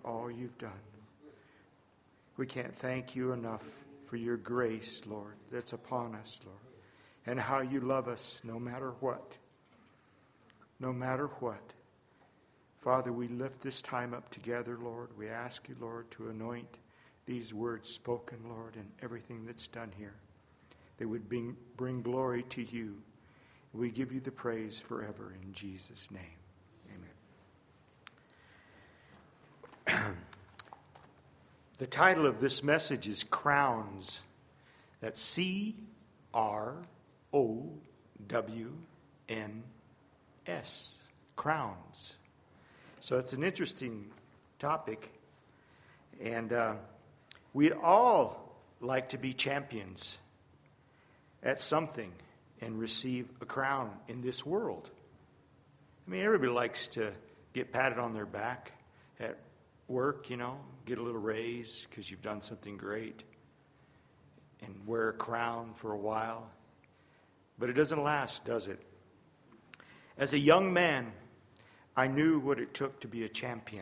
all you've done. We can't thank you enough for your grace, Lord, that's upon us, Lord, and how you love us no matter what. No matter what. Father, we lift this time up together, Lord. We ask you, Lord, to anoint these words spoken, Lord, and everything that's done here. They would bring glory to you. We give you the praise forever in Jesus' name. Amen. The title of this message is Crowns. That's C-R-O-W-N-S. Crowns. So it's an interesting topic. And we'd all like to be champions at something and receive a crown in this world. I mean, everybody likes to get patted on their back at work, get a little raise because you've done something great and wear a crown for a while. But it doesn't last, does it? As a young man, I knew what it took to be a champion.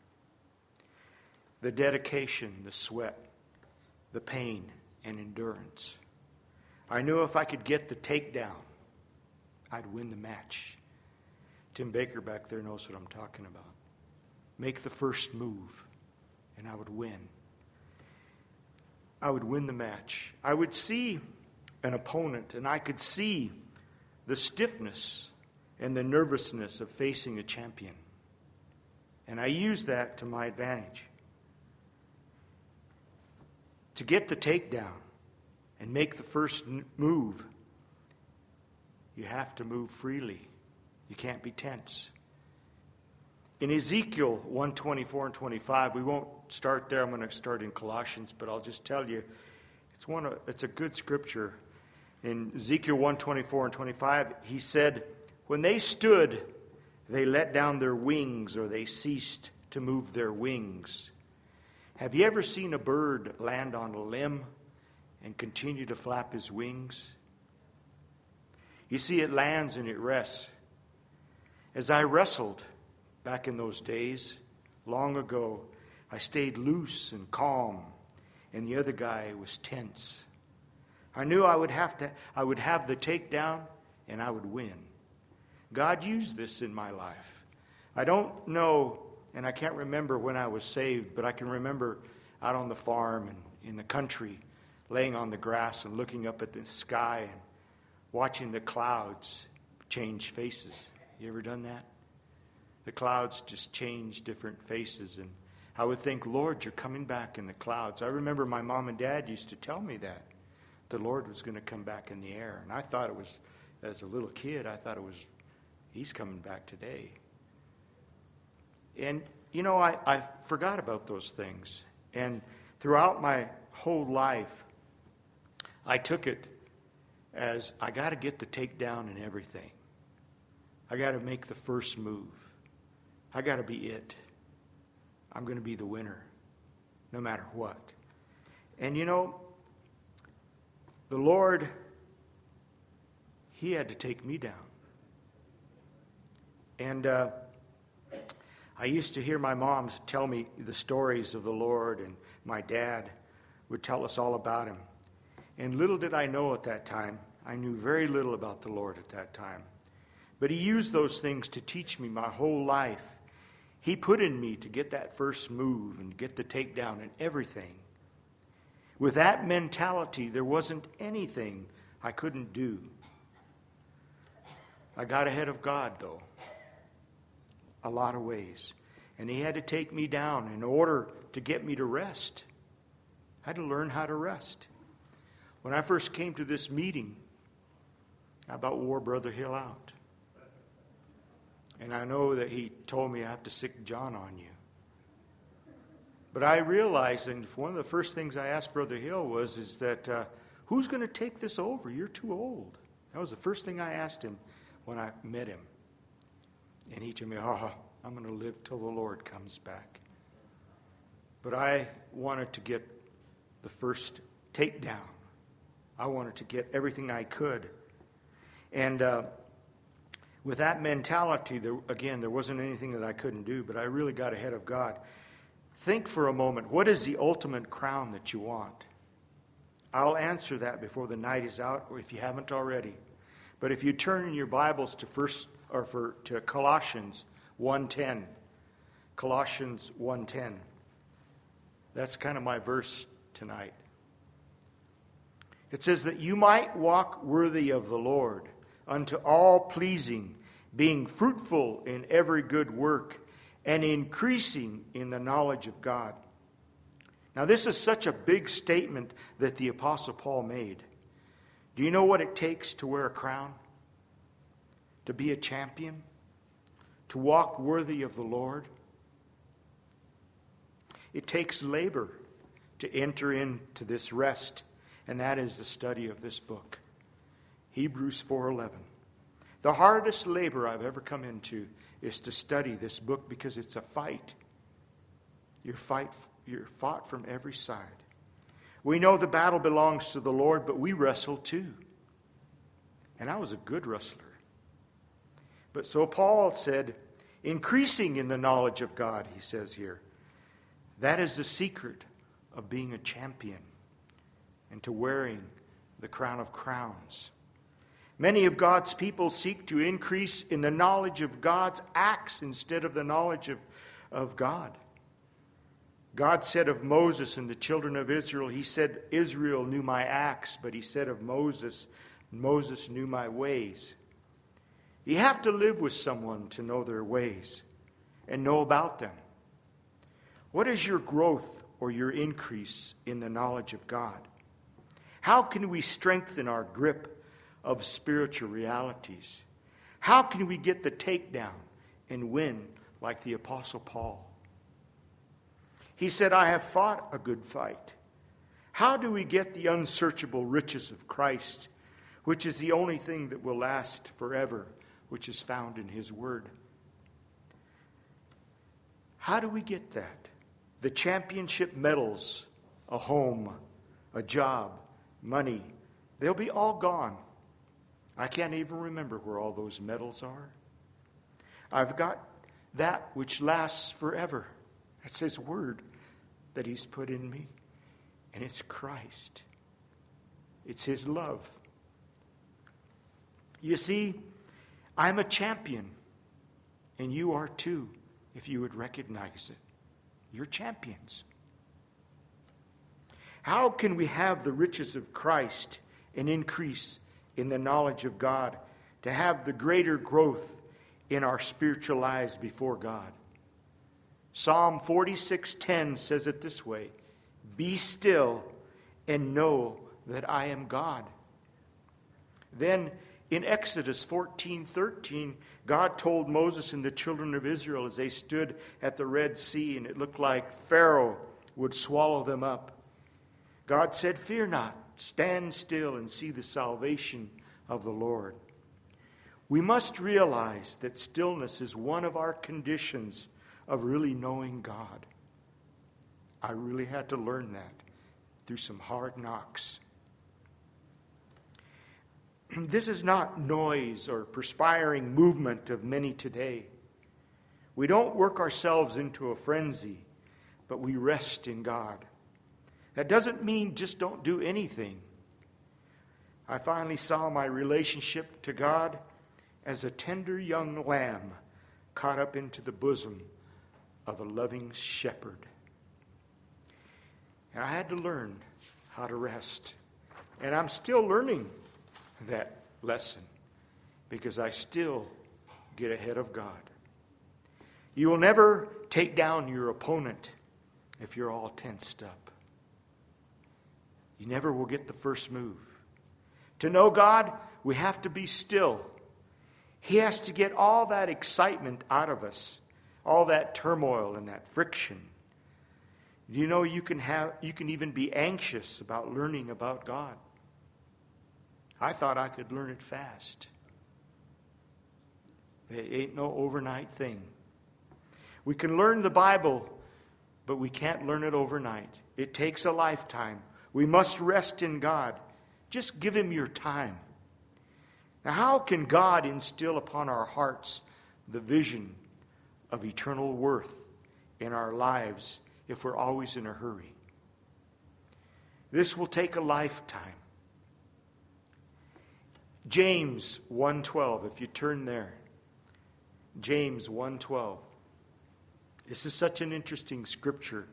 The dedication, the sweat, the pain, and endurance. I knew if I could get the takedown, I'd win the match. Tim Baker back there knows what I'm talking about. Make the first move, and I would win. I would win the match. I would see an opponent, and I could see the stiffness and the nervousness of facing a champion. And I used that to my advantage. To get the takedown and make the first move, you have to move freely. You can't be tense. In Ezekiel 1:24 and 25, we won't start there. I'm going to start in Colossians, but I'll just tell you, it's a good scripture. In Ezekiel 1:24 and 25, he said, when they stood, they let down their wings, or they ceased to move their wings. Have you ever seen a bird land on a limb and continue to flap his wings? You see, it lands and it rests. As I wrestled back in those days, long ago, I stayed loose and calm, and the other guy was tense. I knew I would have the takedown, and I would win. God used this in my life. I don't know, and I can't remember when I was saved, but I can remember out on the farm and in the country, laying on the grass and looking up at the sky and watching the clouds change faces. You ever done that? The clouds just change different faces, and I would think, Lord, you're coming back in the clouds. I remember my mom and dad used to tell me that the Lord was going to come back in the air, and I thought it was, as a little kid, He's coming back today. And, I forgot about those things. And throughout my whole life, I took it as I got to get the takedown and everything. I got to make the first move. I got to be it. I'm going to be the winner, no matter what. And, the Lord, He had to take me down. And I used to hear my mom tell me the stories of the Lord, and my dad would tell us all about Him. And little did I know at that time, I knew very little about the Lord at that time. But He used those things to teach me my whole life. He put in me to get that first move and get the takedown and everything. With that mentality, there wasn't anything I couldn't do. I got ahead of God, though. A lot of ways. And He had to take me down in order to get me to rest. I had to learn how to rest. When I first came to this meeting, I about wore Brother Hill out. And I know that he told me I have to sick John on you. But I realized, and one of the first things I asked Brother Hill is that, who's going to take this over? You're too old. That was the first thing I asked him when I met him. And he told me, I'm going to live till the Lord comes back. But I wanted to get the first takedown. I wanted to get everything I could. And with that mentality, there wasn't anything that I couldn't do, but I really got ahead of God. Think for a moment, what is the ultimate crown that you want? I'll answer that before the night is out, or if you haven't already. But if you turn in your Bibles to Colossians 1:10, Colossians 1:10. That's kind of my verse tonight. It says that you might walk worthy of the Lord, unto all pleasing, being fruitful in every good work, and increasing in the knowledge of God. Now, this is such a big statement that the Apostle Paul made. Do you know what it takes to wear a crown? To be a champion? To walk worthy of the Lord? It takes labor to enter into this rest, and that is the study of this book. Hebrews 4:11. The hardest labor I've ever come into is to study this book because it's a fight. You're fought from every side. We know the battle belongs to the Lord, but we wrestle too. And I was a good wrestler. But so Paul said, increasing in the knowledge of God, he says here. That is the secret of being a champion and to wearing the crown of crowns. Many of God's people seek to increase in the knowledge of God's acts instead of the knowledge of God. God said of Moses and the children of Israel, he said, Israel knew my acts, but he said of Moses, Moses knew my ways. You have to live with someone to know their ways and know about them. What is your growth or your increase in the knowledge of God? How can we strengthen our grip of spiritual realities? How can we get the takedown and win like the Apostle Paul? He said, I have fought a good fight. How do we get the unsearchable riches of Christ, which is the only thing that will last forever, which is found in His Word? How do we get that? The championship medals, a home, a job, money, they'll be all gone. I can't even remember where all those medals are. I've got that which lasts forever. That's His Word that He's put in me. And it's Christ. It's His love. You see, I'm a champion. And you are too, if you would recognize it. You're champions. How can we have the riches of Christ and increase in the knowledge of God to have the greater growth in our spiritual lives before God? Psalm 46:10 says it this way, be still and know that I am God. Then in Exodus 14:13, God told Moses and the children of Israel as they stood at the Red Sea and it looked like Pharaoh would swallow them up. God said, fear not, stand still and see the salvation of the Lord. We must realize that stillness is one of our conditions of really knowing God. I really had to learn that through some hard knocks. This is not noise or perspiring movement of many today. We don't work ourselves into a frenzy, but we rest in God. That doesn't mean just don't do anything. I finally saw my relationship to God as a tender young lamb caught up into the bosom of a loving shepherd. And I had to learn how to rest. And I'm still learning that lesson because I still get ahead of God. You will never take down your opponent if you're all tensed up. You never will get the first move. To know God, we have to be still. He has to get all that excitement out of us, all that turmoil and that friction. Do you know you can even be anxious about learning about God? I thought I could learn it fast. It ain't no overnight thing. We can learn the Bible, but we can't learn it overnight. It takes a lifetime. We must rest in God. Just give Him your time. Now, how can God instill upon our hearts the vision of eternal worth in our lives if we're always in a hurry. This will take a lifetime. James 1:12, if you turn there. James 1:12. This is such an interesting scripture.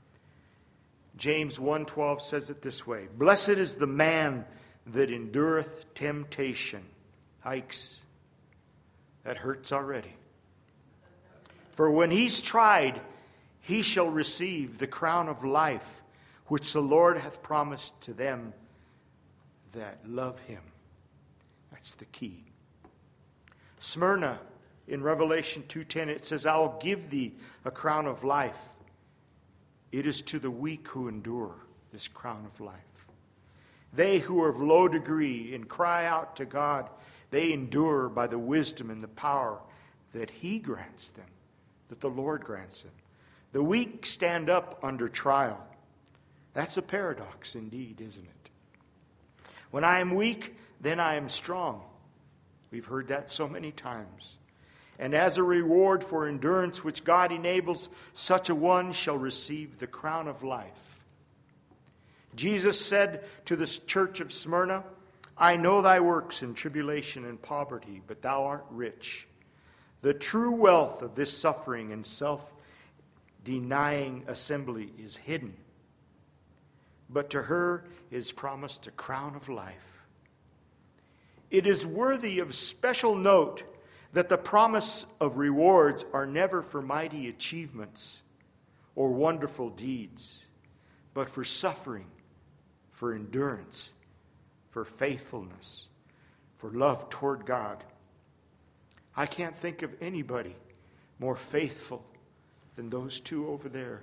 James 1:12 says it this way: Blessed is the man that endureth temptation. Hikes. That hurts already. For when he's tried, he shall receive the crown of life, which the Lord hath promised to them that love him. That's the key. Smyrna, in Revelation 2:10, it says, I will give thee a crown of life. It is to the weak who endure this crown of life. They who are of low degree and cry out to God, they endure by the wisdom and the power that he grants them, that the Lord grants them. The weak stand up under trial. That's a paradox indeed, isn't it? When I am weak, then I am strong. We've heard that so many times. And as a reward for endurance which God enables, such a one shall receive the crown of life. Jesus said to the church of Smyrna, I know thy works in tribulation and poverty, but thou art rich. The true wealth of this suffering and self-denying assembly is hidden, but to her is promised a crown of life. It is worthy of special note that the promise of rewards are never for mighty achievements or wonderful deeds, but for suffering, for endurance, for faithfulness, for love toward God. I can't think of anybody more faithful than those two over there.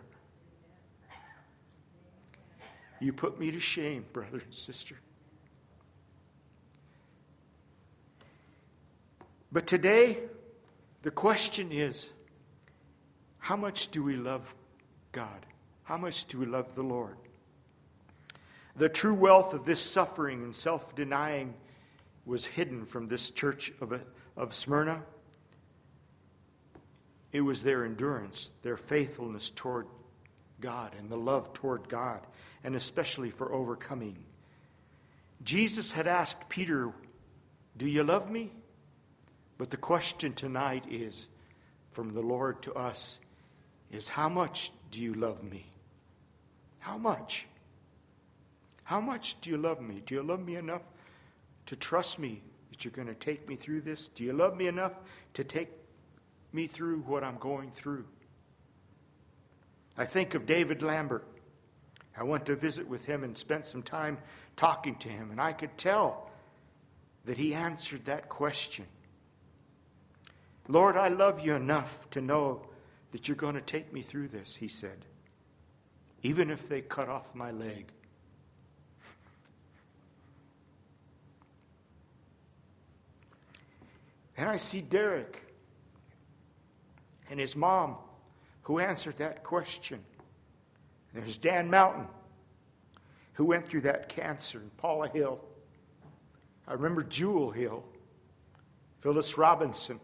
You put me to shame, brother and sister. But today, the question is, how much do we love God? How much do we love the Lord? The true wealth of this suffering and self-denying was hidden from this church of Smyrna. It was their endurance, their faithfulness toward God, and the love toward God, and especially for overcoming. Jesus had asked Peter, do you love me? But the question tonight is, from the Lord to us, is how much do you love me? How much? How much do you love me? Do you love me enough to trust me that you're going to take me through this? Do you love me enough to take me through what I'm going through? I think of David Lambert. I went to visit with him and spent some time talking to him, and I could tell that he answered that question. Lord, I love you enough to know that you're going to take me through this, he said, even if they cut off my leg. And I see Derek and his mom who answered that question. There's Dan Mountain who went through that cancer, and Paula Hill. I remember Jewel Hill, Phyllis Robinson,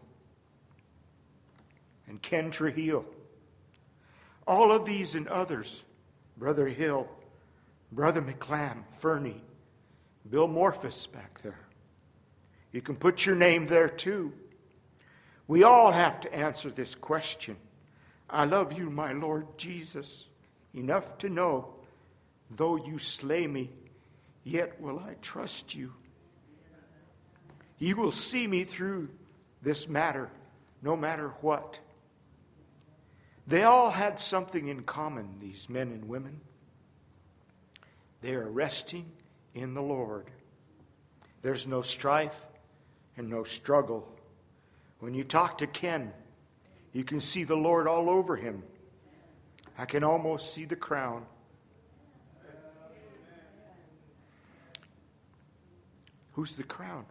and Ken Trujillo. All of these and others, Brother Hill, Brother McClam, Fernie, Bill Morphus back there. You can put your name there too. We all have to answer this question. I love you, my Lord Jesus, enough to know, though you slay me, yet will I trust you. You will see me through this matter, no matter what. They all had something in common, these men and women. They are resting in the Lord. There's no strife and no struggle. When you talk to Ken, you can see the Lord all over him. I can almost see the crown. Who's the crown?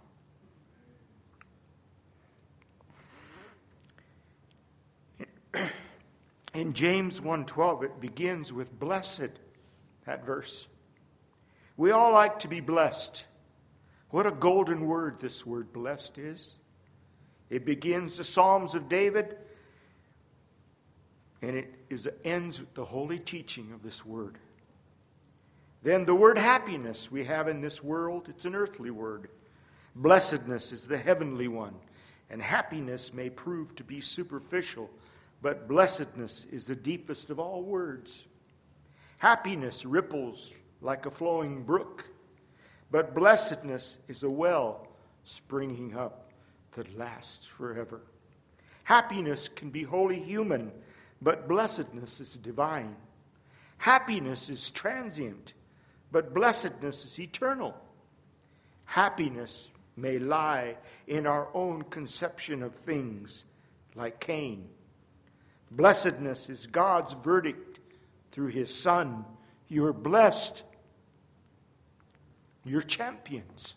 In James 1:12, it begins with blessed, that verse. We all like to be blessed. What a golden word this word blessed is. It begins the Psalms of David And it ends with the holy teaching of this word. Then the word happiness we have in this world, it's an earthly word. Blessedness is the heavenly one. And happiness may prove to be superficial, but blessedness is the deepest of all words. Happiness ripples like a flowing brook, but blessedness is a well springing up that lasts forever. Happiness can be wholly human, but blessedness is divine. Happiness is transient, but blessedness is eternal. Happiness may lie in our own conception of things, like Cain. Blessedness is God's verdict through his Son. You're blessed. You're champions.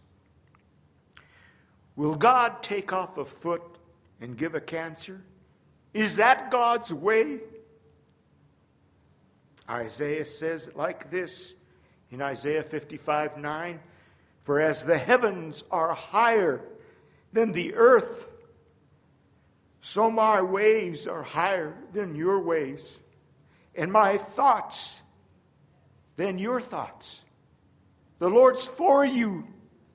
Will God take off a foot and give a cancer? Is that God's way? Isaiah says it like this in Isaiah 55:9, "For as the heavens are higher than the earth, so my ways are higher than your ways, and my thoughts than your thoughts." The Lord's for you.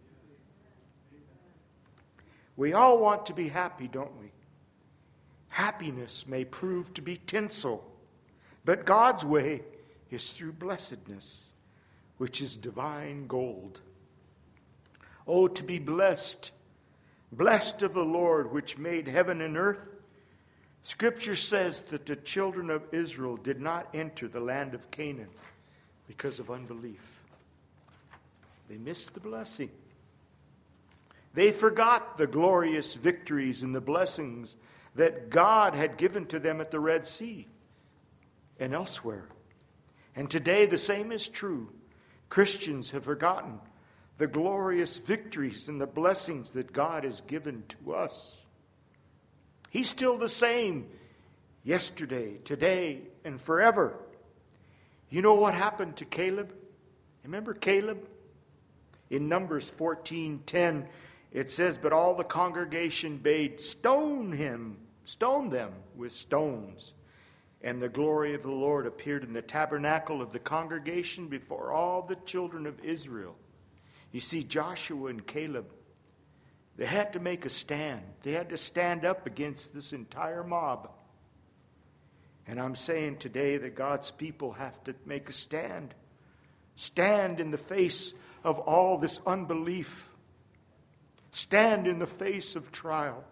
We all want to be happy, don't we? Happiness may prove to be tinsel, but God's way is through blessedness, which is divine gold. Oh, to be blessed, blessed of the Lord, which made heaven and earth. Scripture says that the children of Israel did not enter the land of Canaan because of unbelief. They missed the blessing. They forgot the glorious victories and the blessings that God had given to them at the Red Sea and elsewhere. And today the same is true. Christians have forgotten the glorious victories and the blessings that God has given to us. He's still the same yesterday, today, and forever. You know what happened to Caleb? Remember Caleb? In Numbers 14:10, it says, "But all the congregation bade stone them with stones. And the glory of the Lord appeared in the tabernacle of the congregation before all the children of Israel." You see, Joshua and Caleb, they had to make a stand. They had to stand up against this entire mob. And I'm saying today that God's people have to make a stand. Stand in the face of all this unbelief. Stand in the face of trial.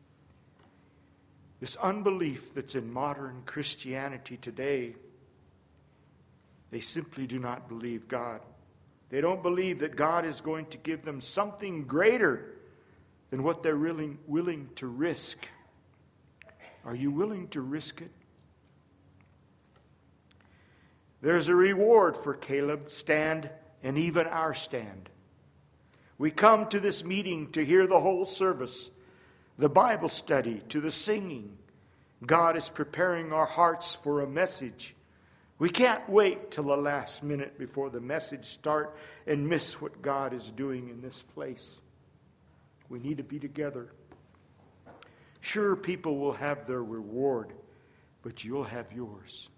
This unbelief that's in modern Christianity today, they simply do not believe God. They don't believe that God is going to give them something greater than what they're really willing to risk. Are you willing to risk it? There's a reward for Caleb's stand and even our stand. We come to this meeting to hear the whole service, the Bible study, to the singing. God is preparing our hearts for a message. We can't wait till the last minute before the message starts and miss what God is doing in this place. We need to be together. Sure, people will have their reward, but you'll have yours.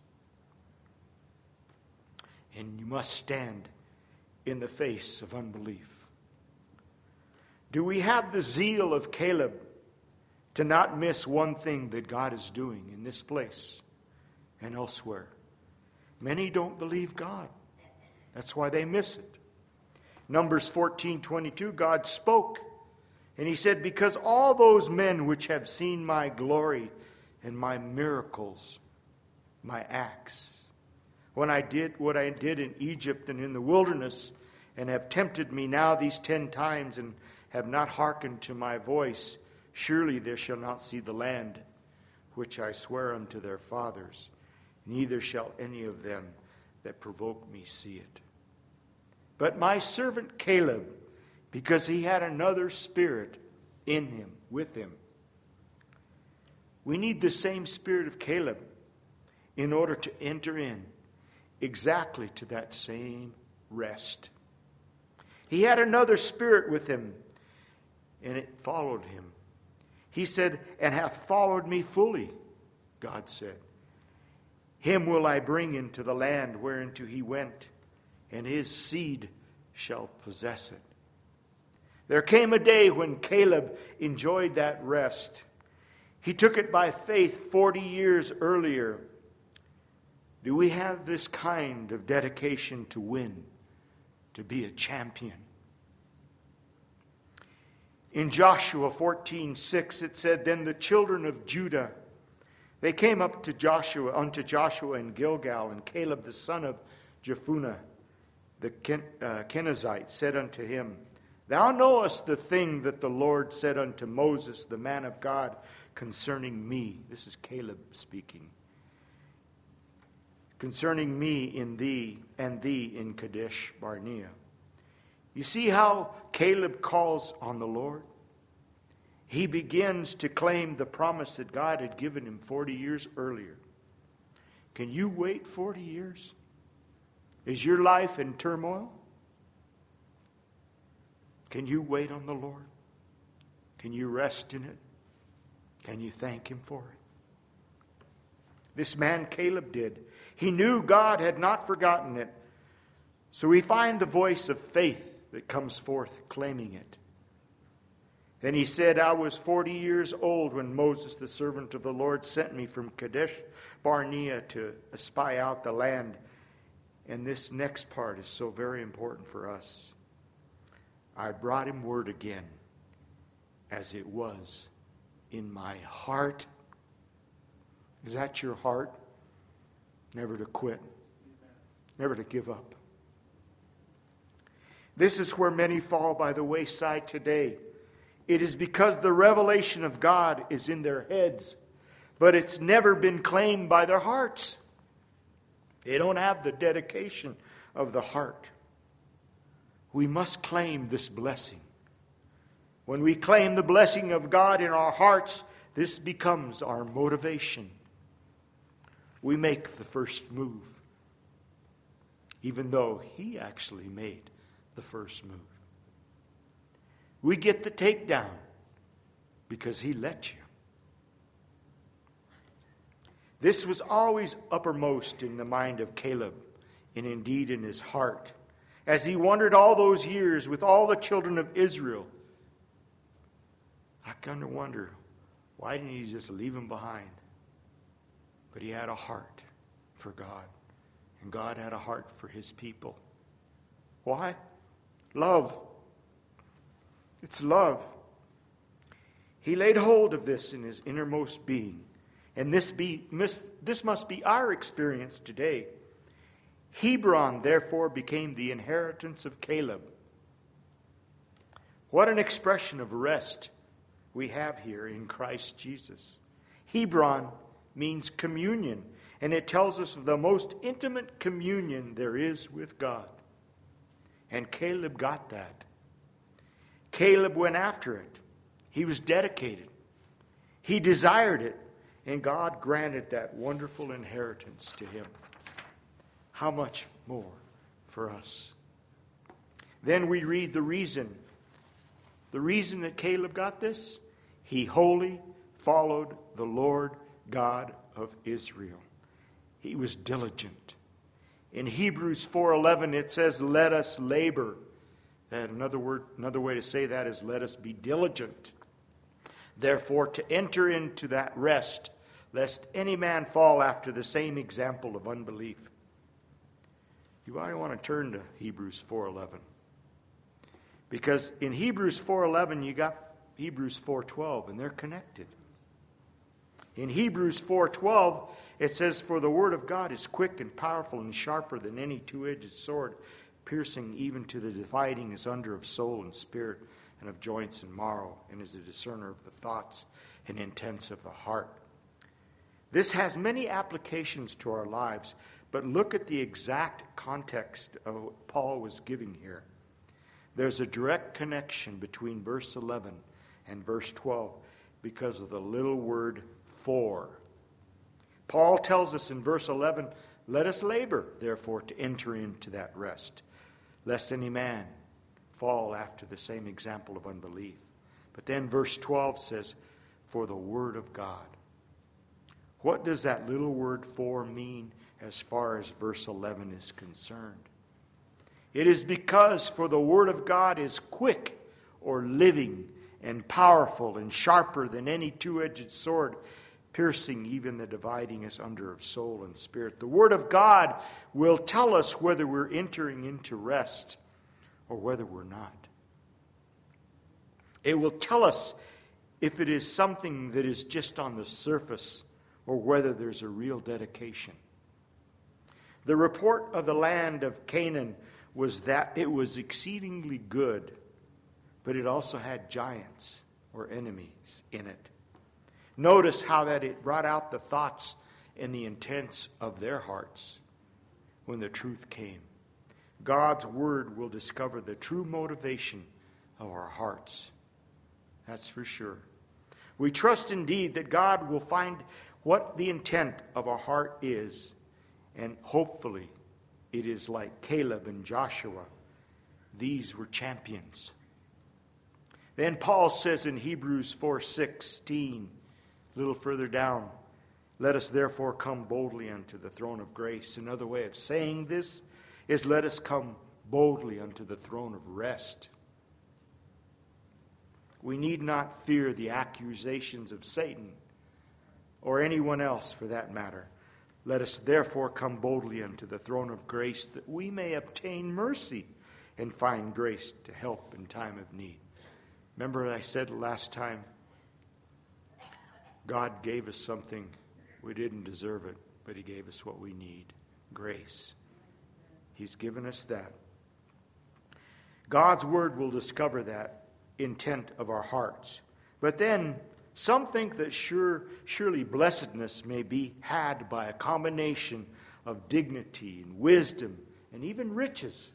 And you must stand in the face of unbelief. Do we have the zeal of Caleb to not miss one thing that God is doing in this place and elsewhere? Many don't believe God. That's why they miss it. Numbers 14:22, God spoke, and he said, "Because all those men which have seen my glory and my miracles, my acts, when I did what I did in Egypt and in the wilderness, and have tempted me now these 10 times, and have not hearkened to my voice, surely they shall not see the land which I swear unto their fathers, neither shall any of them that provoke me see it. But my servant Caleb, because he had another spirit in him, with him." We need the same spirit of Caleb in order to enter in exactly to that same rest. He had another spirit with him, and it followed him. He said, "And hath followed me fully," God said. Him will I bring into the land whereinto he went, and his seed shall possess it. There came a day when Caleb enjoyed that rest. He took it by faith 40 years earlier. Do we have this kind of dedication to win, to be a champion? In Joshua 14:6 it said, Then the children of Judah, they came up to unto Joshua in Gilgal, and Caleb the son of Jephunneh, the Kenizzite, said unto him, Thou knowest the thing that the Lord said unto Moses, the man of God, concerning me. This is Caleb speaking. Concerning me in thee, and thee in Kadesh Barnea. You see how Caleb calls on the Lord? He begins to claim the promise that God had given him 40 years earlier. Can you wait 40 years? Is your life in turmoil? Can you wait on the Lord? Can you rest in it? Can you thank Him for it? This man Caleb did. He knew God had not forgotten it. So we find the voice of faith that comes forth claiming it. Then he said, I was 40 years old when Moses, the servant of the Lord, sent me from Kadesh Barnea to spy out the land. And this next part is so very important for us. I brought him word again, as it was in my heart. Is that your heart? Never to quit. Never to give up. This is where many fall by the wayside today. It is because the revelation of God is in their heads, but it's never been claimed by their hearts. They don't have the dedication of the heart. We must claim this blessing. When we claim the blessing of God in our hearts, this becomes our motivation. We make the first move, even though He actually made the first move. We get the takedown because He let you. This was always uppermost in the mind of Caleb, and indeed in his heart. As he wandered all those years with all the children of Israel, I kind of wonder, why didn't he just leave them behind? But he had a heart for God, and God had a heart for His people. Why? Love. It's love. He laid hold of this in his innermost being. And this must be our experience today. Hebron, therefore, became the inheritance of Caleb. What an expression of rest we have here in Christ Jesus. Hebron means communion, and it tells us of the most intimate communion there is with God. And Caleb got that. Caleb went after it. He was dedicated. He desired it. And God granted that wonderful inheritance to him. How much more for us? Then we read the reason. The reason that Caleb got this? He wholly followed the Lord God of Israel. He was diligent. In Hebrews 4:11 it says, let us labor. Another way to say that is, let us be diligent. Therefore, to enter into that rest, lest any man fall after the same example of unbelief. You might want to turn to Hebrews 4:11. Because in Hebrews 4:11, you got Hebrews 4:12, and they're connected. In Hebrews 4:12, it says, for the word of God is quick and powerful and sharper than any two-edged sword, piercing even to the dividing asunder of soul and spirit, and of joints and marrow, and is a discerner of the thoughts and intents of the heart. This has many applications to our lives, but look at the exact context of what Paul was giving here. There's a direct connection between verse 11 and verse 12 because of the little word for. Paul tells us in verse 11, let us labor, therefore, to enter into that rest, lest any man fall after the same example of unbelief. But then verse 12 says, for the word of God. What does that little word "for" mean as far as verse 11 is concerned? It is because for the word of God is quick or living and powerful and sharper than any two-edged sword, piercing even the dividing asunder of soul and spirit. The word of God will tell us whether we're entering into rest or whether we're not. It will tell us if it is something that is just on the surface or whether there's a real dedication. The report of the land of Canaan was that it was exceedingly good, but it also had giants or enemies in it. Notice how that it brought out the thoughts and the intents of their hearts when the truth came. God's word will discover the true motivation of our hearts. That's for sure. We trust indeed that God will find what the intent of our heart is, and hopefully it is like Caleb and Joshua. These were champions. Then Paul says in Hebrews 4:16, a little further down, "Let us therefore come boldly unto the throne of grace." Another way of saying this is, let us come boldly unto the throne of rest. We need not fear the accusations of Satan or anyone else for that matter. Let us therefore come boldly unto the throne of grace that we may obtain mercy and find grace to help in time of need. Remember I said last time, God gave us something. We didn't deserve it, but he gave us what we need, grace. He's given us that. God's word will discover that intent of our hearts. But then some think that surely blessedness may be had by a combination of dignity and wisdom and even riches.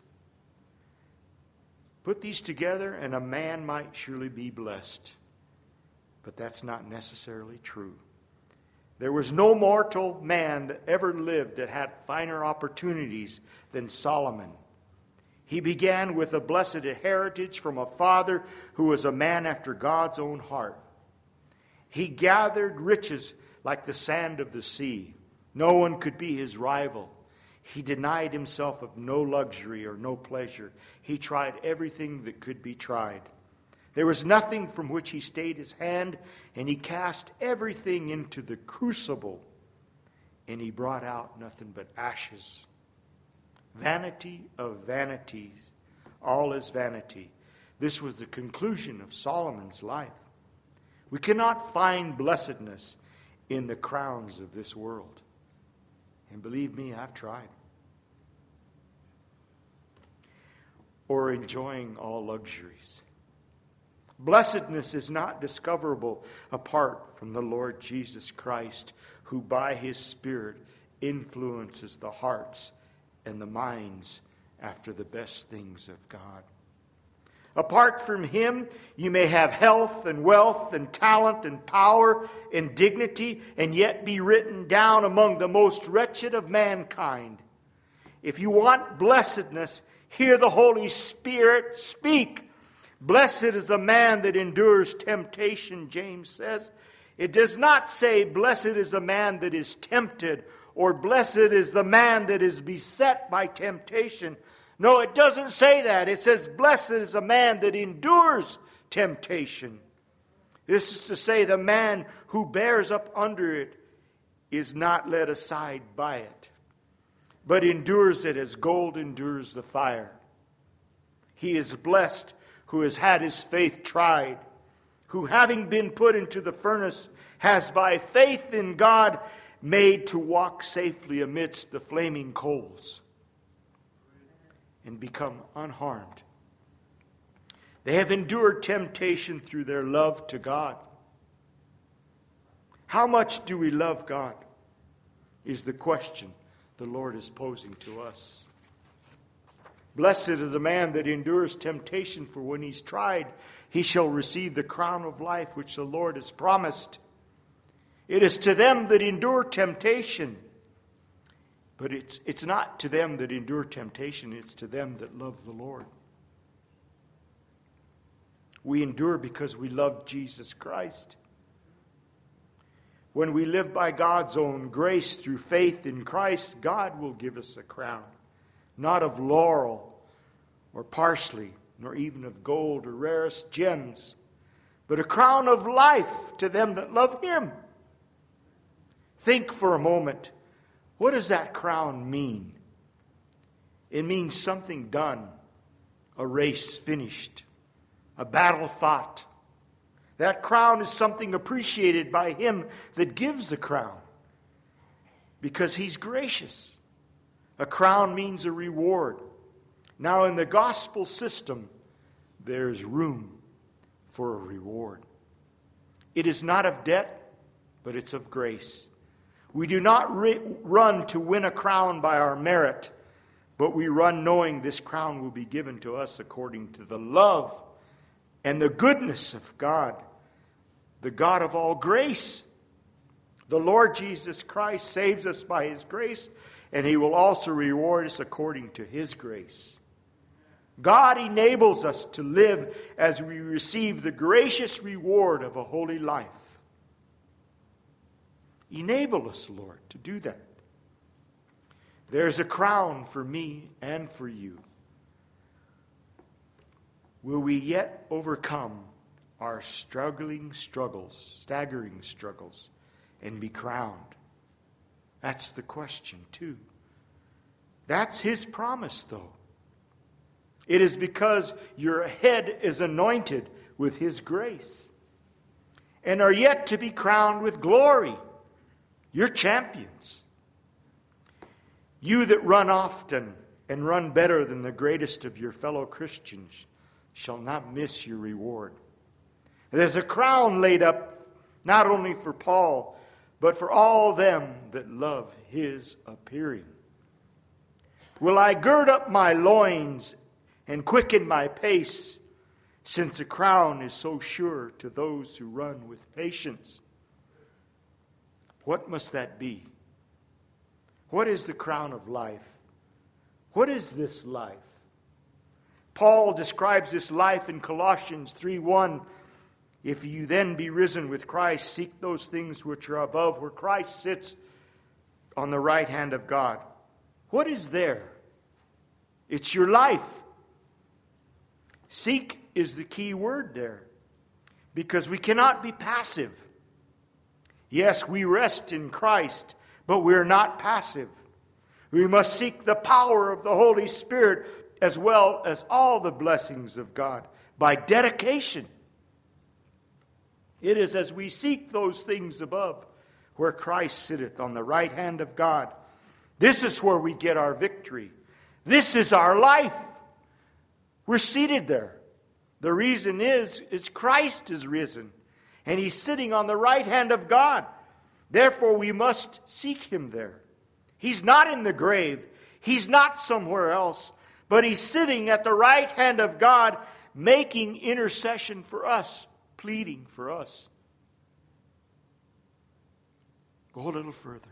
Put these together and a man might surely be blessed. But that's not necessarily true. There was no mortal man that ever lived that had finer opportunities than Solomon. He began with a blessed heritage from a father who was a man after God's own heart. He gathered riches like the sand of the sea. No one could be his rival. He denied himself of no luxury or no pleasure. He tried everything that could be tried. There was nothing from which he stayed his hand, and he cast everything into the crucible, and he brought out nothing but ashes. Vanity of vanities, all is vanity. This was the conclusion of Solomon's life. We cannot find blessedness in the crowns of this world. And believe me, I've tried. Or enjoying all luxuries. Blessedness is not discoverable apart from the Lord Jesus Christ, who by his Spirit influences the hearts and the minds after the best things of God. Apart from him, you may have health and wealth and talent and power and dignity and yet be written down among the most wretched of mankind. If you want blessedness, hear the Holy Spirit speak. Blessed is a man that endures temptation, James says. It does not say, blessed is a man that is tempted, or blessed is the man that is beset by temptation. No, it doesn't say that. It says, blessed is a man that endures temptation. This is to say, the man who bears up under it is not led aside by it, but endures it as gold endures the fire. He is blessed who has had his faith tried, who having been put into the furnace, has by faith in God made to walk safely amidst the flaming coals and become unharmed. They have endured temptation through their love to God. How much do we love God is the question the Lord is posing to us. Blessed is the man that endures temptation, for when he's tried, he shall receive the crown of life which the Lord has promised. It is to them that endure temptation. But it's not to them that endure temptation, it's to them that love the Lord. We endure because we love Jesus Christ. When we live by God's own grace through faith in Christ, God will give us a crown, not of laurel or parsley, nor even of gold or rarest gems, but a crown of life to them that love Him. Think for a moment, what does that crown mean? It means something done, a race finished, a battle fought. That crown is something appreciated by Him that gives the crown, because He's gracious. A crown means a reward. Now, in the gospel system, there's room for a reward. It is not of debt, but it's of grace. We do not run to win a crown by our merit, but we run knowing this crown will be given to us according to the love and the goodness of God, the God of all grace. The Lord Jesus Christ saves us by His grace, and He will also reward us according to His grace. God enables us to live as we receive the gracious reward of a holy life. Enable us, Lord, to do that. There's a crown for me and for you. Will we yet overcome our staggering struggles, and be crowned? That's the question, too. That's His promise, though. It is because your head is anointed with His grace and are yet to be crowned with glory. You're champions. You that run often and run better than the greatest of your fellow Christians shall not miss your reward. There's a crown laid up not only for Paul, but for all them that love His appearing. Will I gird up my loins and quicken my pace, since a crown is so sure to those who run with patience? What must that be? What is the crown of life? What is this life? Paul describes this life in Colossians 3:1. If you then be risen with Christ, seek those things which are above, where Christ sits on the right hand of God. What is there? It's your life. Seek is the key word there, because we cannot be passive. Yes, we rest in Christ, but we're not passive. We must seek the power of the Holy Spirit as well as all the blessings of God by dedication. It is as we seek those things above, where Christ sitteth on the right hand of God. This is where we get our victory. This is our life. We're seated there. The reason is Christ is risen, and He's sitting on the right hand of God. Therefore, we must seek Him there. He's not in the grave. He's not somewhere else, but He's sitting at the right hand of God, making intercession for us, pleading for us. Go a little further.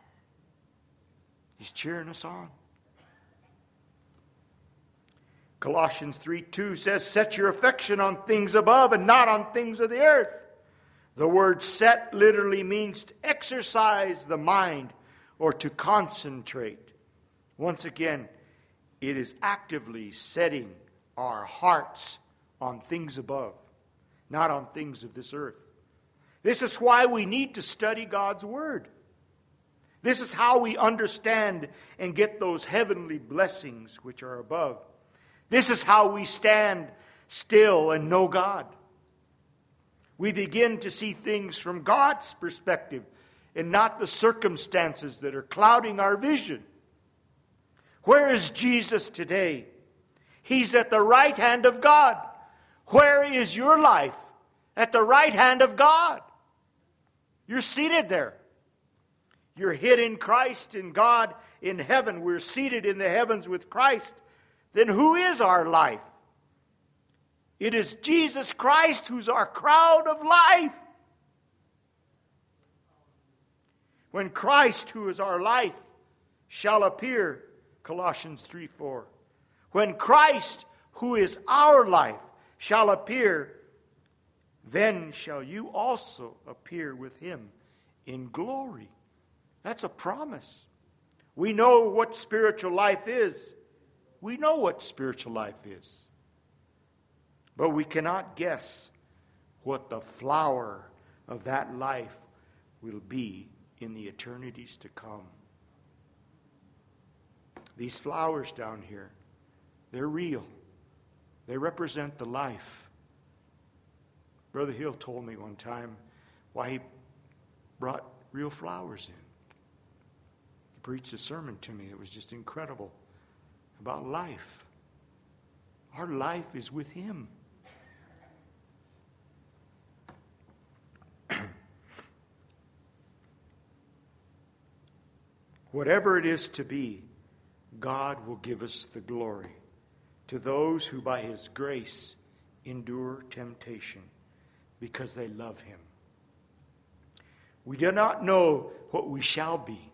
He's cheering us on. Colossians 3:2 says, set your affection on things above and not on things of the earth. The word set literally means to exercise the mind or to concentrate. Once again, it is actively setting our hearts on things above, not on things of this earth. This is why we need to study God's Word. This is how we understand and get those heavenly blessings which are above. This is how we stand still and know God. We begin to see things from God's perspective and not the circumstances that are clouding our vision. Where is Jesus today? He's at the right hand of God. Where is your life? At the right hand of God. You're seated there. You're hid in Christ, in God, in heaven. We're seated in the heavens with Christ. Then who is our life? It is Jesus Christ who's our crown of life. When Christ, who is our life, shall appear, Colossians 3:4. When Christ, who is our life, shall appear, then shall you also appear with Him in glory. That's a promise. We know what spiritual life is. We know what spiritual life is. But we cannot guess what the flower of that life will be in the eternities to come. These flowers down here, they're real. They represent the life. Brother Hill told me one time why he brought real flowers in. He preached a sermon to me. It was just incredible about life. Our life is with Him. Whatever it is to be, God will give us the glory to those who by His grace endure temptation because they love Him. We do not know what we shall be,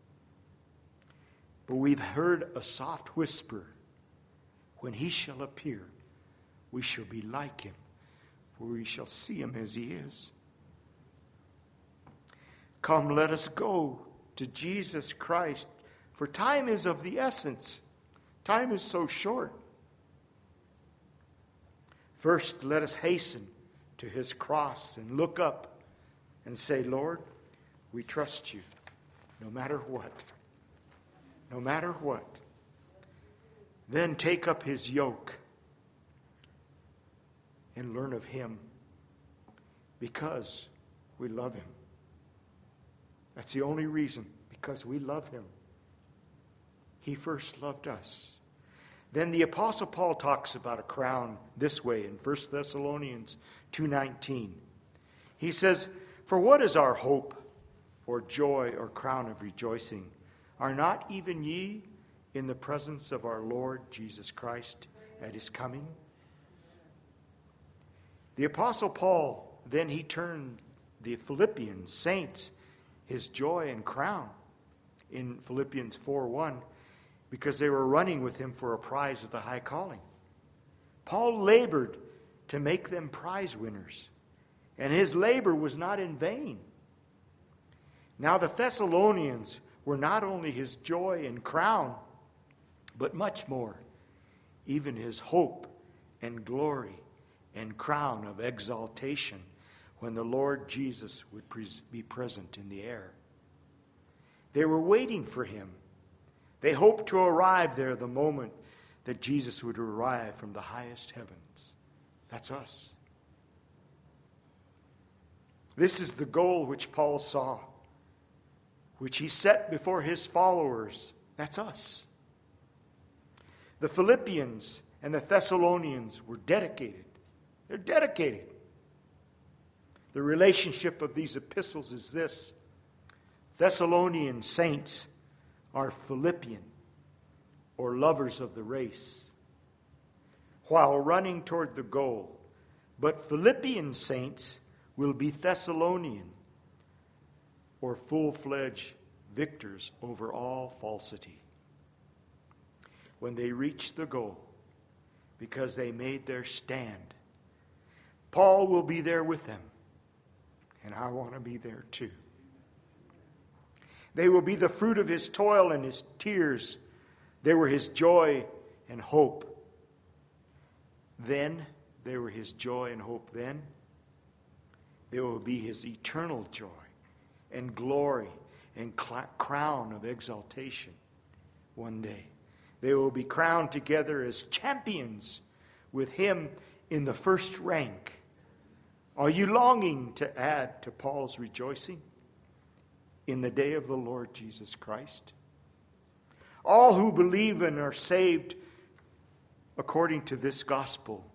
but we've heard a soft whisper. When He shall appear, we shall be like Him, for we shall see Him as He is. Come, let us go to Jesus Christ, for time is of the essence. Time is so short. First, let us hasten to His cross and look up and say, Lord, we trust You no matter what. No matter what. Then take up His yoke and learn of Him because we love Him. That's the only reason, because we love Him. He first loved us. Then the Apostle Paul talks about a crown this way in 1 Thessalonians 2:19. He says, for what is our hope or joy or crown of rejoicing? Are not even ye in the presence of our Lord Jesus Christ at His coming? The Apostle Paul, then he turned the Philippians saints his joy and crown in Philippians 4:1 because they were running with him for a prize of the high calling. Paul labored to make them prize winners, and his labor was not in vain. Now the Thessalonians were not only his joy and crown, but much more, even his hope and glory and crown of exaltation when the Lord Jesus would be present in the air. They were waiting for Him. They hoped to arrive there the moment that Jesus would arrive from the highest heavens. That's us. This is the goal which Paul saw, which he set before his followers. That's us. The Philippians and the Thessalonians were dedicated. They're dedicated. The relationship of these epistles is this. Thessalonian saints are Philippian, or lovers of the race, while running toward the goal. But Philippian saints will be Thessalonian, or full-fledged victors over all falsity when they reach the goal, because they made their stand. Paul will be there with them, and I want to be there too. They will be the fruit of his toil and his tears. They were his joy and hope. Then, they were his joy and hope then. They will be his eternal joy and glory and crown of exaltation one day. They will be crowned together as champions with him in the first rank. Are you longing to add to Paul's rejoicing in the day of the Lord Jesus Christ? All who believe and are saved according to this gospel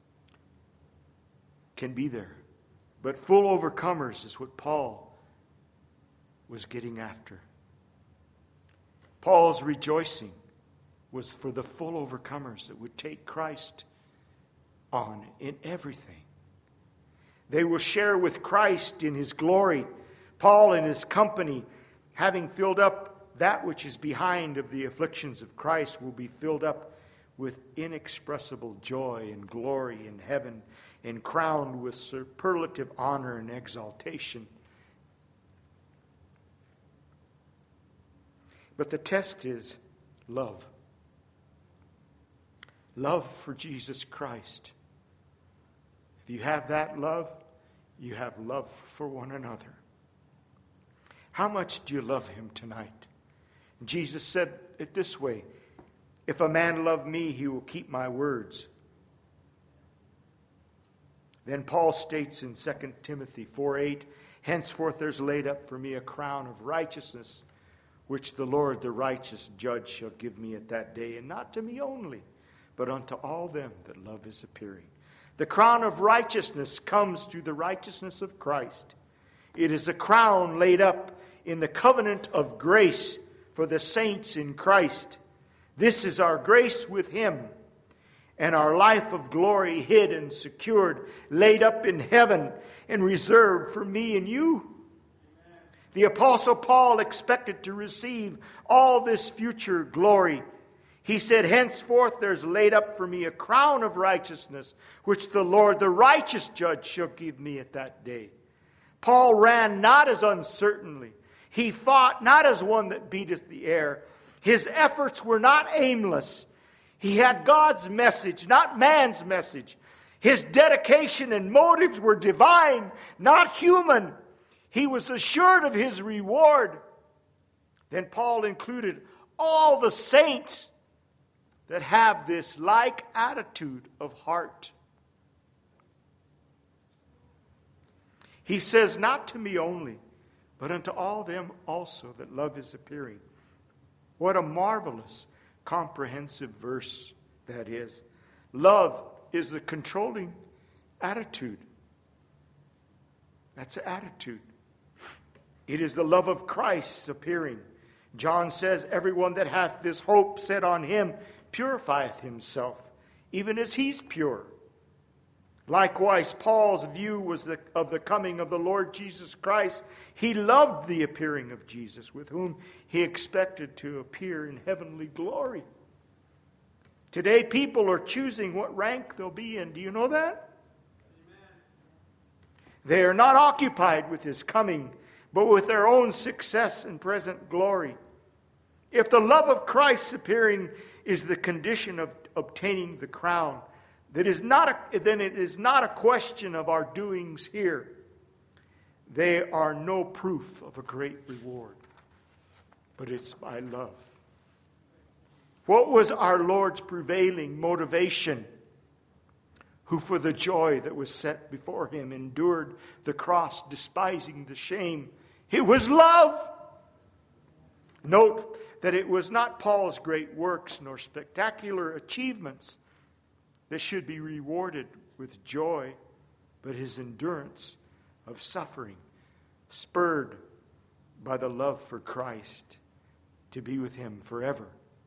can be there. But full overcomers is what Paul was getting after. Paul's rejoicing was for the full overcomers that would take Christ on in everything. They will share with Christ in his glory. Paul and his company, having filled up that which is behind of the afflictions of Christ, will be filled up with inexpressible joy and glory in heaven, and crowned with superlative honor and exaltation But the test is love. Love for Jesus Christ. If you have that love, you have love for one another. How much do you love him tonight? Jesus said it this way, if a man love me, he will keep my words. Then Paul states in 2 Timothy 4:8, henceforth there's laid up for me a crown of righteousness, which the Lord, the righteous judge, shall give me at that day, and not to me only, but unto all them that love his appearing. The crown of righteousness comes through the righteousness of Christ. It is a crown laid up in the covenant of grace for the saints in Christ. This is our grace with him, and our life of glory hid and secured, laid up in heaven and reserved for me and you. The Apostle Paul expected to receive all this future glory. He said, henceforth there's laid up for me a crown of righteousness, which the Lord, the righteous judge, shall give me at that day. Paul ran not as uncertainly. He fought not as one that beateth the air. His efforts were not aimless. He had God's message, not man's message. His dedication and motives were divine, not human. He was assured of his reward. Then Paul included all the saints that have this like attitude of heart. He says, not to me only, but unto all them also that love his appearing. What a marvelous, comprehensive verse that is. Love is the controlling attitude. That's the attitude. It is the love of Christ appearing. John says, everyone that hath this hope set on him purifieth himself, even as he's pure. Likewise, Paul's view was of the coming of the Lord Jesus Christ. He loved the appearing of Jesus, with whom he expected to appear in heavenly glory. Today, people are choosing what rank they'll be in. Do you know that? Amen. They are not occupied with his coming, but with their own success and present glory. If the love of Christ's appearing is the condition of obtaining the crown, then it is not a question of our doings here. They are no proof of a great reward, but it's by love. What was our Lord's prevailing motivation, who for the joy that was set before him endured the cross, despising the shame? It was love. Note that it was not Paul's great works nor spectacular achievements that should be rewarded with joy, but his endurance of suffering, spurred by the love for Christ, to be with him forever.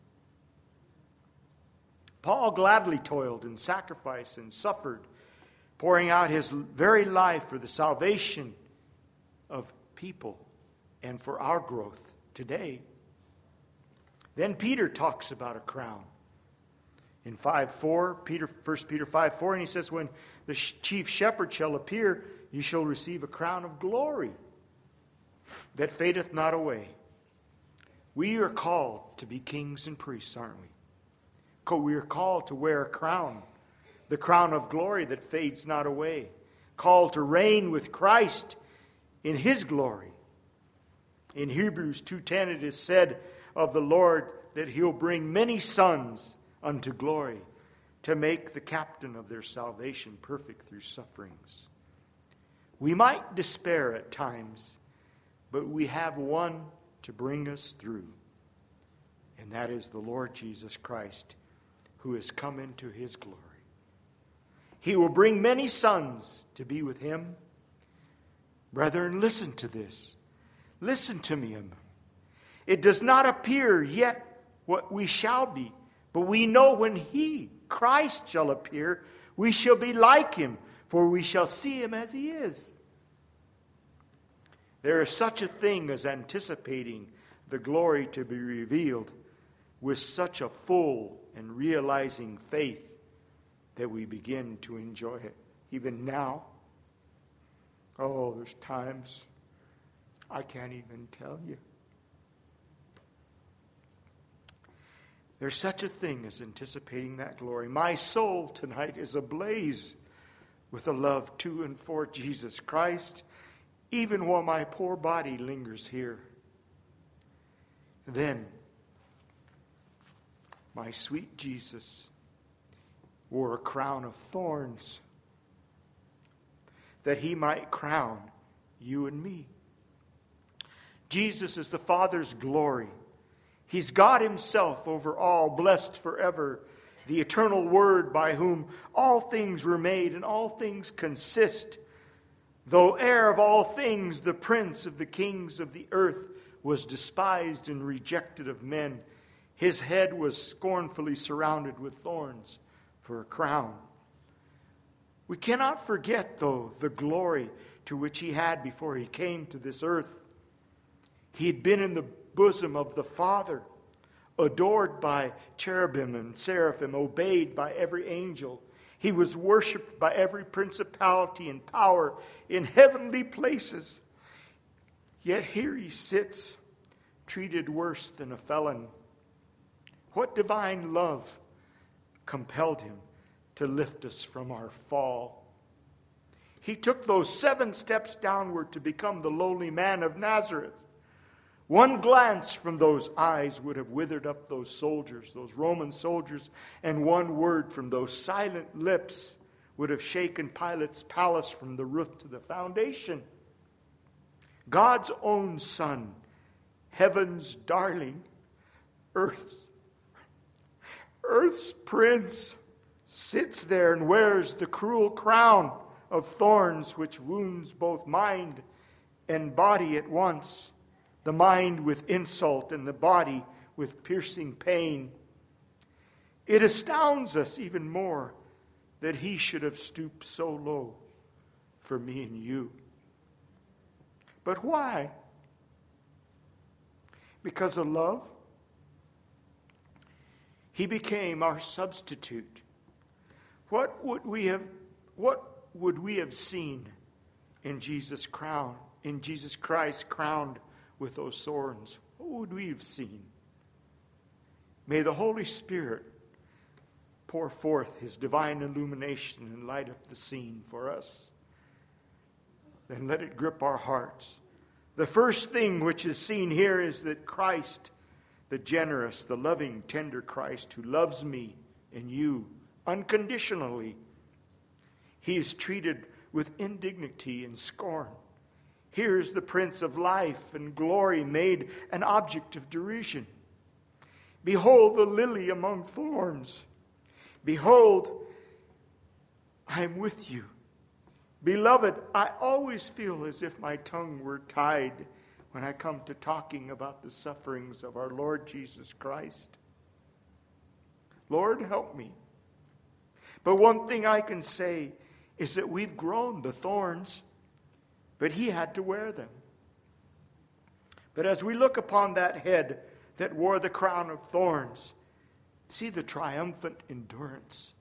Paul gladly toiled and sacrificed and suffered, pouring out his very life for the salvation of people and for our growth today. Then Peter talks about a crown. In 5:4, 1 Peter 5:4, and he says, when the chief shepherd shall appear, you shall receive a crown of glory that fadeth not away. We are called to be kings and priests, aren't we? We are called to wear a crown, the crown of glory that fades not away. Called to reign with Christ in his glory. In Hebrews 2:10 it is said of the Lord that he'll bring many sons unto glory, to make the captain of their salvation perfect through sufferings. We might despair at times, but we have one to bring us through, and that is the Lord Jesus Christ, who has come into his glory. He will bring many sons to be with him. Brethren, listen to this. Listen to me. It does not appear yet what we shall be, but we know when he, Christ, shall appear, we shall be like him, for we shall see him as he is. There is such a thing as anticipating the glory to be revealed with such a full and realizing faith that we begin to enjoy it. Even now, oh, there's times I can't even tell you. There's such a thing as anticipating that glory. My soul tonight is ablaze with a love to and for Jesus Christ, even while my poor body lingers here. Then, my sweet Jesus wore a crown of thorns that he might crown you and me. Jesus is the Father's glory. He's God himself over all, blessed forever, the eternal Word by whom all things were made and all things consist. Though heir of all things, the Prince of the kings of the earth was despised and rejected of men. His head was scornfully surrounded with thorns for a crown. We cannot forget, though, the glory to which he had before he came to this earth. He had been in the bosom of the Father, adored by cherubim and seraphim, obeyed by every angel. He was worshipped by every principality and power in heavenly places. Yet here he sits, treated worse than a felon. What divine love compelled him to lift us from our fall? He took those 7 steps downward to become the lowly man of Nazareth. One glance from those eyes would have withered up those soldiers, those Roman soldiers, and one word from those silent lips would have shaken Pilate's palace from the roof to the foundation. God's own Son, heaven's darling, earth's prince, sits there and wears the cruel crown of thorns which wounds both mind and body at once, the mind with insult and the body with piercing pain. It astounds us even more that he should have stooped so low for me and you. But why? Because of love? He became our substitute. What would we have seen in Jesus' crown, in Jesus Christ crowned with those thorns? What would we have seen? May the Holy Spirit pour forth his divine illumination and light up the scene for us. Then let it grip our hearts. The first thing which is seen here is that Christ, the generous, the loving, tender Christ who loves me and you unconditionally, he is treated with indignity and scorn. Here is the Prince of life and glory made an object of derision. Behold the lily among thorns. Behold, I am with you. Beloved, I always feel as if my tongue were tied when I come to talking about the sufferings of our Lord Jesus Christ. Lord, help me. But one thing I can say is that we've grown the thorns, but he had to wear them. But as we look upon that head that wore the crown of thorns, see the triumphant endurance.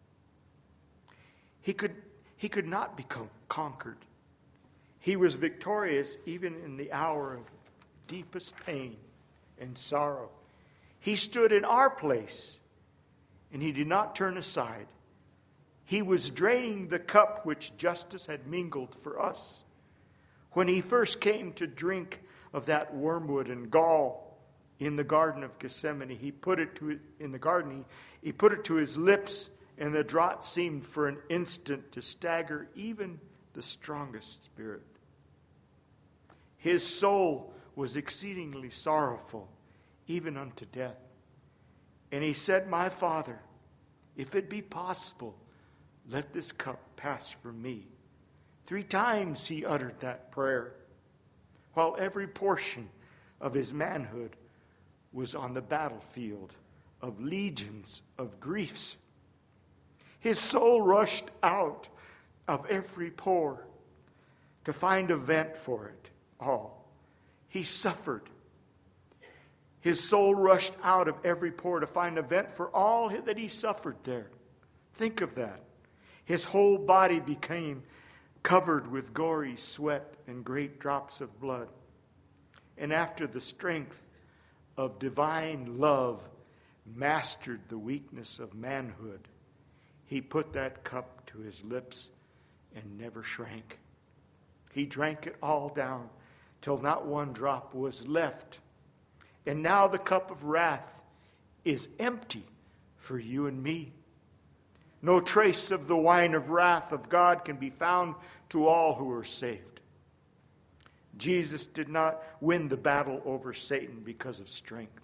He could not become conquered. He was victorious even in the hour of deepest pain and sorrow. He stood in our place, and he did not turn aside. He was draining the cup which justice had mingled for us. When he first came to drink of that wormwood and gall in the Garden of Gethsemane, he put it to his lips, and the draught seemed for an instant to stagger even the strongest spirit. His soul was exceedingly sorrowful, even unto death. And he said, My Father, if it be possible, let this cup pass from me. 3 times he uttered that prayer, while every portion of his manhood was on the battlefield of legions of griefs. His soul rushed out of every pore to find a vent for it all. He suffered. His soul rushed out of every pore to find a vent for all that he suffered there. Think of that. His whole body became covered with gory sweat and great drops of blood. And after the strength of divine love mastered the weakness of manhood, he put that cup to his lips and never shrank. He drank it all down till not one drop was left. And now the cup of wrath is empty for you and me. No trace of the wine of wrath of God can be found to all who are saved. Jesus did not win the battle over Satan because of strength.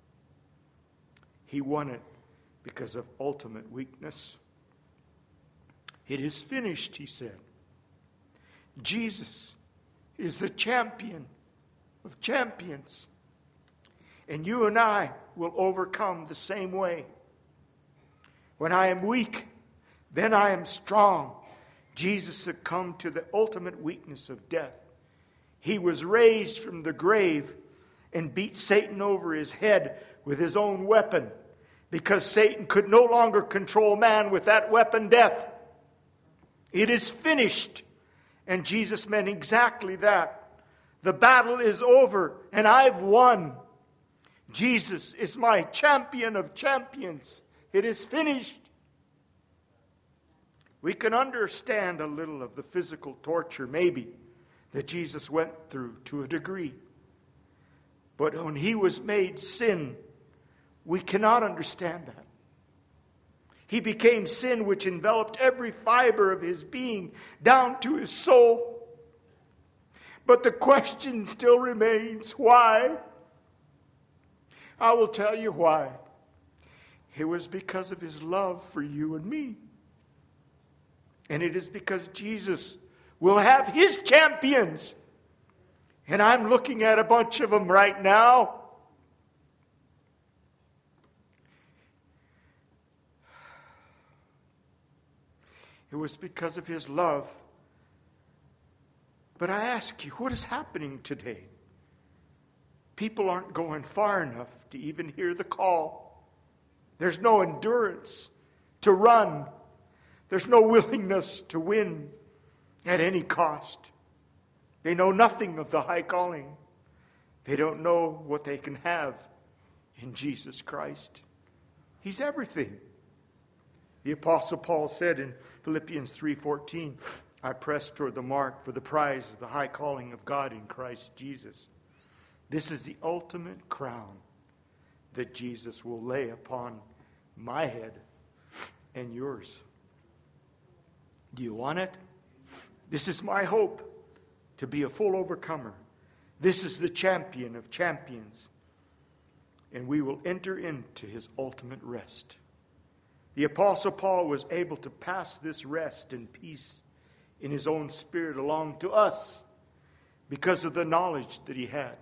He won it because of ultimate weakness. It is finished, he said. Jesus is the champion of champions. And you and I will overcome the same way. When I am weak, then I am strong. Jesus succumbed to the ultimate weakness of death. He was raised from the grave and beat Satan over his head with his own weapon, because Satan could no longer control man with that weapon, death. It is finished. And Jesus meant exactly that. The battle is over and I've won. Jesus is my champion of champions. It is finished. We can understand a little of the physical torture, maybe, that Jesus went through to a degree. But when he was made sin, we cannot understand that. He became sin which enveloped every fiber of his being down to his soul. But the question still remains, why? I will tell you why. It was because of his love for you and me. And it is because Jesus will have his champions. And I'm looking at a bunch of them right now. It was because of his love. But I ask you, what is happening today? People aren't going far enough to even hear the call. There's no endurance to run. There's no willingness to win at any cost. They know nothing of the high calling. They don't know what they can have in Jesus Christ. He's everything. The Apostle Paul said in Philippians 3:14, I press toward the mark for the prize of the high calling of God in Christ Jesus. This is the ultimate crown that Jesus will lay upon my head and yours. Do you want it? This is my hope, to be a full overcomer. This is the champion of champions. And we will enter into his ultimate rest. The Apostle Paul was able to pass this rest and peace in his own spirit along to us because of the knowledge that he had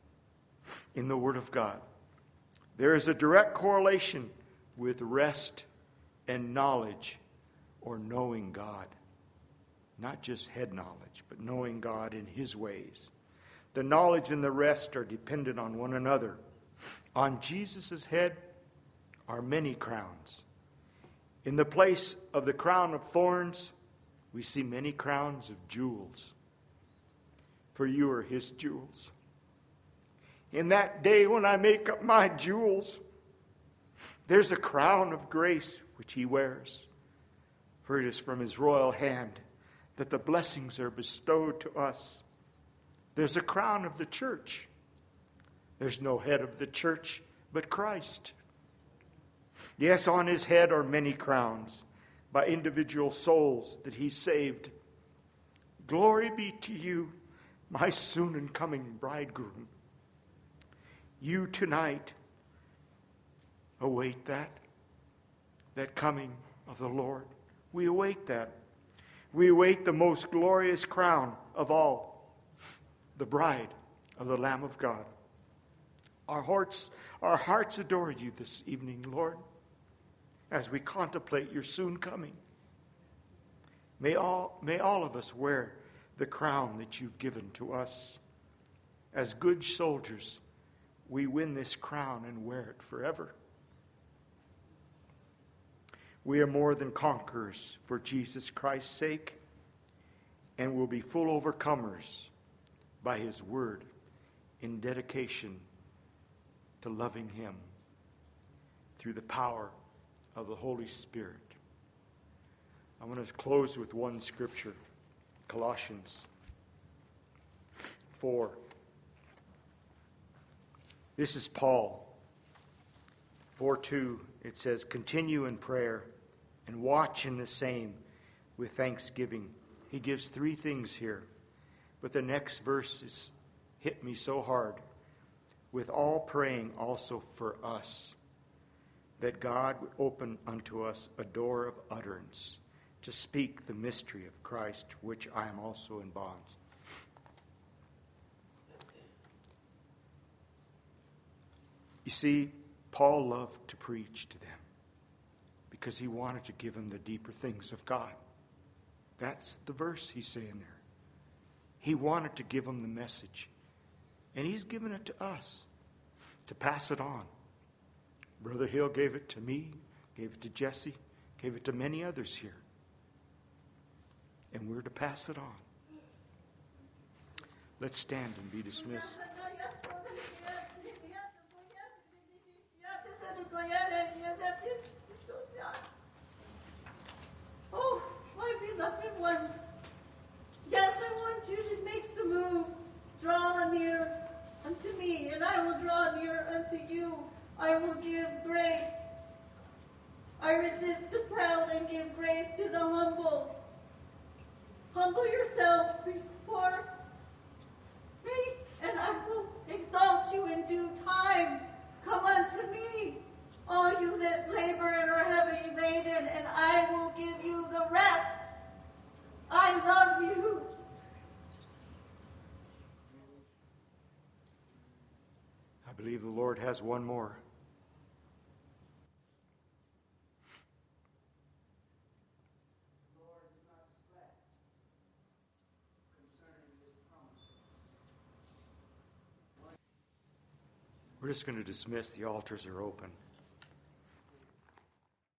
in the Word of God. There is a direct correlation with rest and knowledge, or knowing God. Not just head knowledge, but knowing God in his ways. The knowledge and the rest are dependent on one another. On Jesus' head are many crowns. In the place of the crown of thorns, we see many crowns of jewels. For you are his jewels. In that day when I make up my jewels, there's a crown of grace which he wears. For it is from his royal hand that the blessings are bestowed to us. There's a crown of the church. There's no head of the church but Christ. Yes, on his head are many crowns by individual souls that he saved. Glory be to you, my soon and coming bridegroom. You tonight await that coming of the Lord. We await that. We await the most glorious crown of all, the bride of the Lamb of God. Our hearts adore you this evening, Lord, as we contemplate your soon coming. May all of us wear the crown that you've given to us. As good soldiers, we win this crown and wear it forever. We are more than conquerors for Jesus Christ's sake, and will be full overcomers by his word in dedication to loving him. through the power of the Holy Spirit. I want to close with one scripture, Colossians 4. This is Paul. 4:2, it says, "Continue in prayer and watch in the same with thanksgiving." He gives three things here. But the next verses hit me so hard. "With all praying also for us, that God would open unto us a door of utterance to speak the mystery of Christ, which I am also in bonds." You see, Paul loved to preach to them because he wanted to give them the deeper things of God. That's the verse he's saying there. He wanted to give them the message. And he's given it to us to pass it on. Brother Hill gave it to me, gave it to Jesse, gave it to many others here. And we're to pass it on. Let's stand and be dismissed. Oh, my beloved ones, yes, I want you to make the move. Draw near unto me, and I will draw near unto you. I will give grace. I resist the proud and give grace to the humble. Humble yourselves before me, and I will exalt you in due time. Come unto me, all you that labor and are heavy laden, and I will give you the rest. I love you. I believe the Lord has one more. We're just going to dismiss. The altars are open.